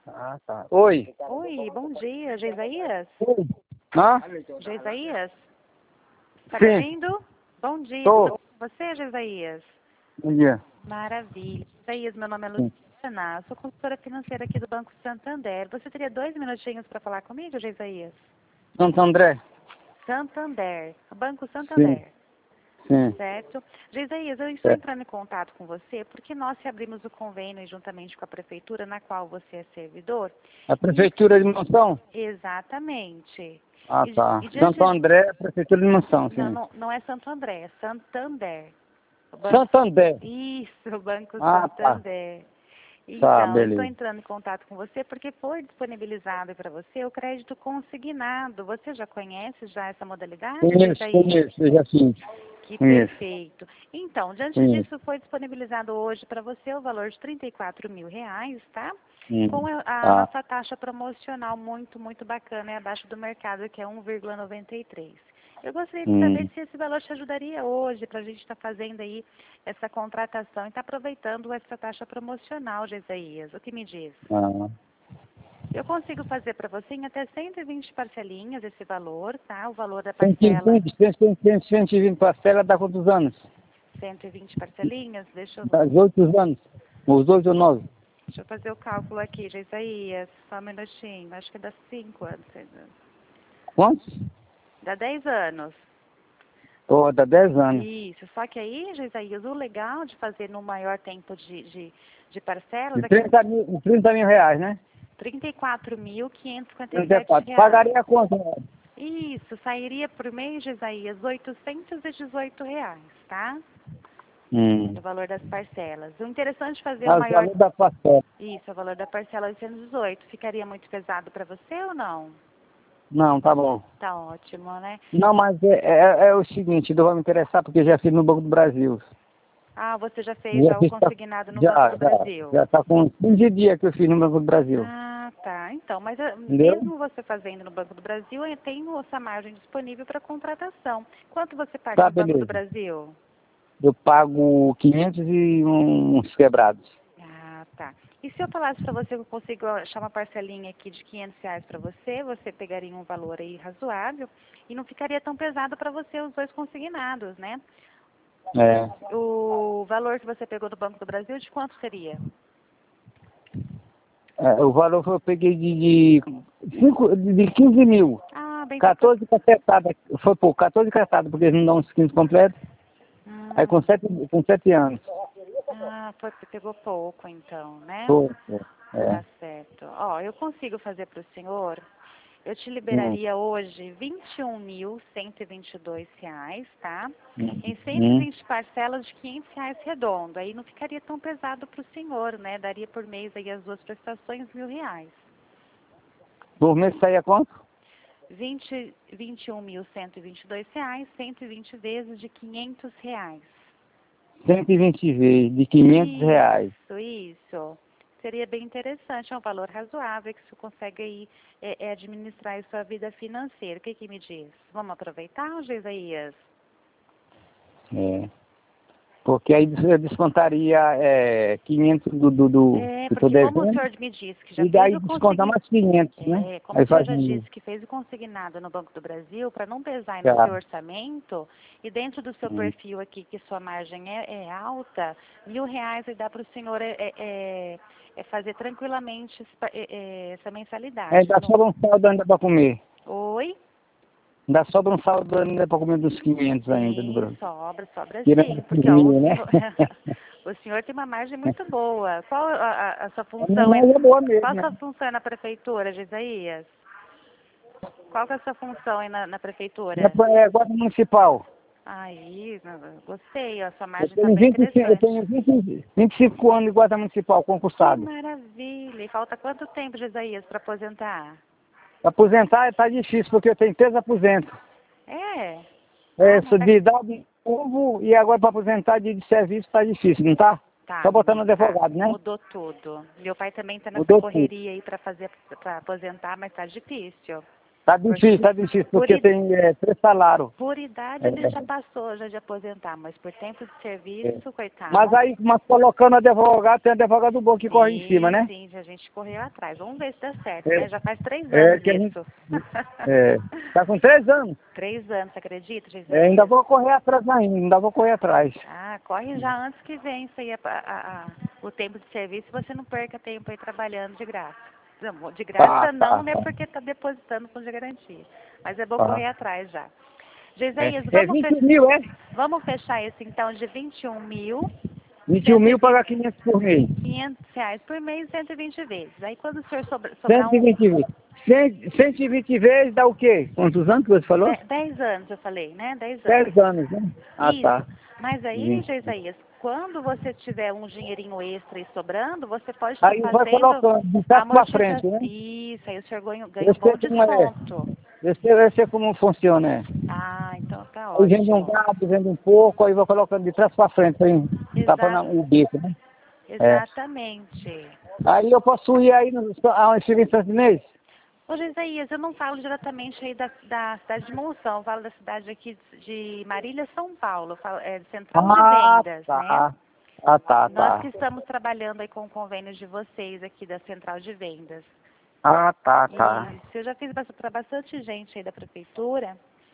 Ah, tá. Oi. Oi, bom dia, Geisaías? Oi. Hã? Geisaías? Tá me Sim. ouvindo? Bom dia, Tô. tudo bem com você, Geisaías? Bom dia. Maravilha. Geisaías, meu nome é Sim. Luciana, sou consultora financeira aqui do Banco Santander. Você teria 2 minutinhos para falar comigo, Geisaías? Santo André? Santander, Banco Sim. Santander. Sim. Certo? Geisaías, eu estou É. entrando em contato com você porque nós abrimos o convênio juntamente com a prefeitura, na qual você é servidor. A Prefeitura de Monção? Exatamente. Ah, tá. E diante Santo André, Prefeitura de Monção, Não, sim. não, não é Santo André, é Santander. O Santo André. Isso, o Banco Ah, tá. Santander. Tá, Então, eu estou beleza. entrando em contato com você porque foi disponibilizado para você o crédito consignado. Você já conhece já essa modalidade, Geisaías? Conheço, eu já fiz. Que Conheço. perfeito. Então, diante Conheço. disso, foi disponibilizado hoje para você o valor de R$ 34.000, tá? Com a Tá. nossa taxa promocional muito bacana, é abaixo do mercado, que é 1,93. Eu gostaria de saber se esse valor te ajudaria hoje, para a gente estar fazendo aí essa contratação e estar aproveitando essa taxa promocional, Gesaías. O que me diz? Ah. Eu consigo fazer para você em até 120 parcelinhas esse valor, tá? O valor da parcela 120 parcela dá quantos anos? 120 parcelinhas, deixa Dá 8 anos. Os 8 ou 9. eu fazer o cálculo aqui, Gesaías. Só um minutinho, acho que dá 5 anos. 6 anos. Quantos? Dá 10 anos. Oh, dá 10 anos. Isso, só que aí, Gesaías, o legal de fazer no maior tempo de parcelas De é que 30 mil reais, né? R$ 34.557. 34. Pagaria quanto? Isso, sairia por mês, Gesaías, R$ 818, tá? O valor das parcelas. O interessante de fazer o Ah, o maior... valor da parcela. Isso, o valor da parcela 818. Ficaria muito pesado para você ou não? Não, tá bom. Tá ótimo, né? Não, mas é o seguinte, não vai me interessar porque já fiz no Banco do Brasil. Ah, você já fez já o fiz, consignado no Banco do Brasil? já tá com 15 dias que eu fiz no Banco do Brasil. Ah, tá. Então, mas Entendeu? mesmo você fazendo no Banco do Brasil, tem essa margem disponível para contratação. Quanto você paga Tá, no Banco do beleza. Brasil? Eu pago 500 e uns quebrados. Ah, tá. E se eu falasse para você que eu consigo achar uma parcelinha aqui de R$ 500 para você, você pegaria um valor aí razoável e não ficaria tão pesado para você os dois consignados, né? É. O valor que você pegou do Banco do Brasil, de quanto seria? O valor que eu peguei de 15 mil. Ah, bem... 14 cacetadas. Foi pouco, 14 cacetadas, porque eles não dão uns 15 completos. Aí com 7 anos. Pegou pouco então, né? Foi. Tá certo. Ó, eu consigo fazer para o senhor, eu te Hum. liberaria hoje R$ 21.122, tá? Em Hum. 120 parcelas de R$ 500 redondo. Aí não ficaria tão pesado para o senhor, né? Daria por mês aí as duas prestações R$ 1.000. Por mês saía quanto? R$ 21.122, 120 vezes de R$ 500. 120 vezes, de 500 reais. Isso. Seria bem interessante, é um valor razoável que você consegue aí administrar a sua vida financeira. O que me diz? Vamos aproveitar, Gesaías? É. Porque aí eu descontaria 500 que eu tô Porque como o devendo, senhor me disse que já e fez daí o descontar mais 500, né? como Aí o senhor faz já disse que fez o consignado no Banco do Brasil, para não pesar aí no tá. seu orçamento, e dentro do seu perfil aqui, que sua margem é alta, R$ 1.000 aí dá para o senhor fazer tranquilamente essa mensalidade. Ainda sobra um saldo ainda para comer. Oi? Ainda sobra um saldo ainda para comer dos 500 ainda do Sim, Brasil. sobra Tirando sim, esses porque ó, mil, né? o senhor tem uma margem muito boa. Qual a sua A minha função mãe é boa qual a mesmo, sua né? função na prefeitura, Gesaías? Qual que é a sua função aí na prefeitura? É guarda municipal. Aí, gostei, a sua Eu margem está tenho bem 25, eu interessante. tenho 25 anos de guarda municipal Que concursado. maravilha! E falta quanto tempo, Gesaías, para aposentar? Aposentar está difícil, porque eu tenho 3 aposentos. É? Sou de idade novo e agora para aposentar de serviço está difícil, não tá? Só botando advogado, né? Mudou tudo. Meu pai também está nessa Mudou tudo. correria aí para aposentar, mas está difícil. Tá difícil, porque tem 3 salários. Por idade ele já passou já de aposentar, mas por tempo de serviço, coitado. Mas colocando advogado, tem advogado bom que corre em cima, né? Sim, a gente correu atrás. Vamos ver se dá certo, né? Já faz 3 anos isso. Tá com 3 anos. 3 anos, você acredita, Jesus? Ainda vou correr atrás ainda vou correr atrás. Ah, corre já antes que vença aí o tempo de serviço, você não perca tempo aí trabalhando de graça. Não, de graça não, né? Porque está depositando fundo de garantia. Mas é bom correr atrás já. Gesaías, vamos fechar esse então de 21 mil. 21 mil pagar 500 por mês. 500 reais por mês, 120 vezes. Aí quando o senhor sobrar 120 vezes. 120 vezes dá o quê? Quantos anos que você falou? 10 anos, eu falei, né? 10 anos. 10 anos, né? Ah, isso. Tá. Mas aí, Gesaías, quando você tiver um dinheirinho extra e sobrando, você pode estar fazendo... Aí vai colocando de trás para frente, né? Isso, aí o senhor ganha um bom desconto. Eu sei como funciona, Ah, então tá ótimo. Aí vende um gado, vende um pouco, aí vai colocando de trás para frente, aí tapando o bico, né? Exatamente. Aí eu posso ir aí aonde chega em Santo Inês? Ô, Gesaías, eu não falo diretamente aí da cidade de Monção, eu falo da cidade aqui de Marília, São Paulo, falo, Central de Vendas, né? Tá. Nós que estamos trabalhando aí com o convênio de vocês aqui da Central de Vendas. Tá. Isso, eu já fiz para bastante gente aí da prefeitura.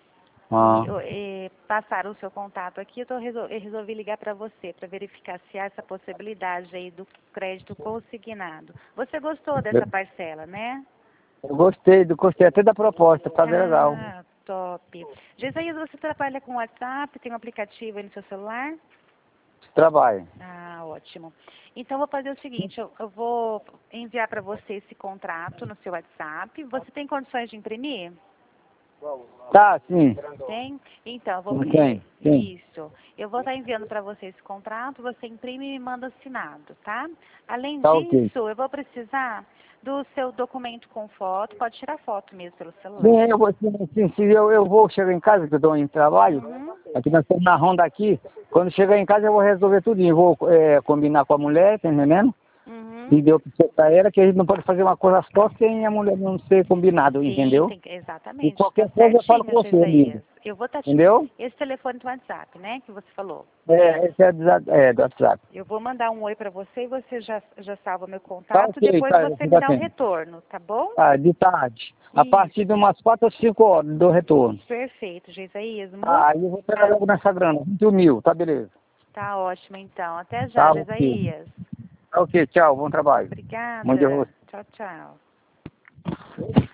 Passaram o seu contato aqui, eu resolvi ligar para você, para verificar se há essa possibilidade aí do crédito consignado. Você gostou dessa parcela, né? Eu gostei até da proposta, tá bem legal. Ah, top. Gesaías, você trabalha com WhatsApp, tem um aplicativo aí no seu celular? Trabalho. Ah, ótimo. Então, vou fazer o seguinte, eu vou enviar para você esse contrato no seu WhatsApp. Você tem condições de imprimir? Tá, sim. Tem? Então, eu vou... Tem. Isso. Eu vou estar enviando para você esse contrato, você imprime e me manda assinado, tá? Além disso, eu vou precisar do seu documento com foto, pode tirar foto mesmo pelo celular. Sim, eu vou chegar em casa, que eu estou em trabalho, aqui nós estamos na ronda aqui, quando chegar em casa eu vou resolver tudinho, vou combinar com a mulher, tá entendendo? E deu para ela que a gente não pode fazer uma coisa só sem a mulher não ser combinado, entendeu? Exatamente. E qualquer coisa eu falo com você, amigo. Eu vou estar entendeu? Esse telefone do WhatsApp, né, que você falou. Esse é do WhatsApp. Eu vou mandar um oi para você e você já salva meu contato, depois você me dá um retorno, tá bom? De tarde. A partir de umas 4 ou 5 horas do retorno. Perfeito, Gesaías. Aí eu vou pegar logo nessa grana, 21 mil, tá beleza. Tá ótimo então, até já, Gesaías. Ok, tchau, bom trabalho. Obrigada. Bom dia. Tchau.